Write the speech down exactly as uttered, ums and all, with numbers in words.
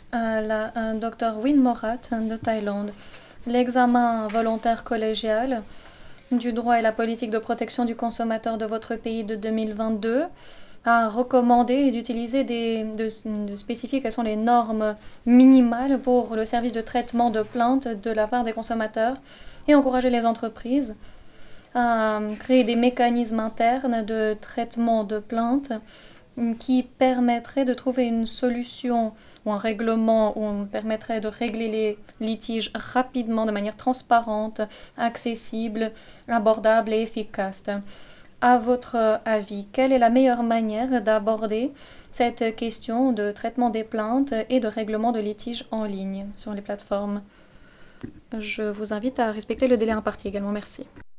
Euh, la un docteur Win Morat de Thaïlande. L'examen volontaire collégial du droit et la politique de protection du consommateur de votre pays de deux mille vingt-deux a recommandé d'utiliser des, de, de spécifier quelles sont les normes minimales pour le service de traitement de plaintes de la part des consommateurs et encourager les entreprises à créer des mécanismes internes de traitement de plaintes qui permettrait de trouver une solution ou un règlement où on permettrait de régler les litiges rapidement, de manière transparente, accessible, abordable et efficace. À votre avis, quelle est la meilleure manière d'aborder cette question de traitement des plaintes et de règlement de litiges en ligne sur les plateformes? Je vous invite à respecter le délai imparti également. Merci.